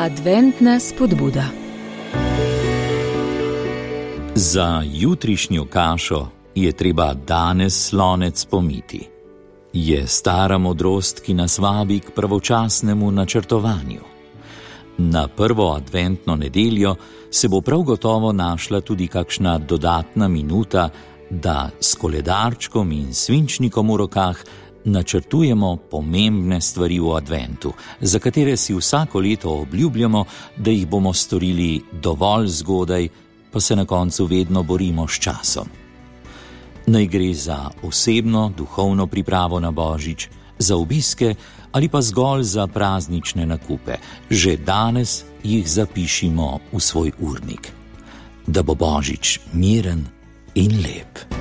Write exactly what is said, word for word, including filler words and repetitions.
Adventna spodbuda. Za jutrišnjo kašo je treba danes slonec pomiti. Je stara modrost, ki nas vabi k pravočasnemu načrtovanju. Na prvo adventno nedeljo se bo prav gotovo našla tudi kakšna dodatna minuta, da s koledarčkom in svinčnikom v rokah načrtujemo pomembne stvari v adventu, za katere si vsako leto obljubljamo, da jih bomo storili dovolj zgodaj, pa se na koncu vedno borimo s časom. Naj gre za osebno, duhovno pripravo na Božič, za obiske ali pa zgolj za praznične nakupe. Že danes jih zapišimo v svoj urnik. Da bo Božič miren in lep.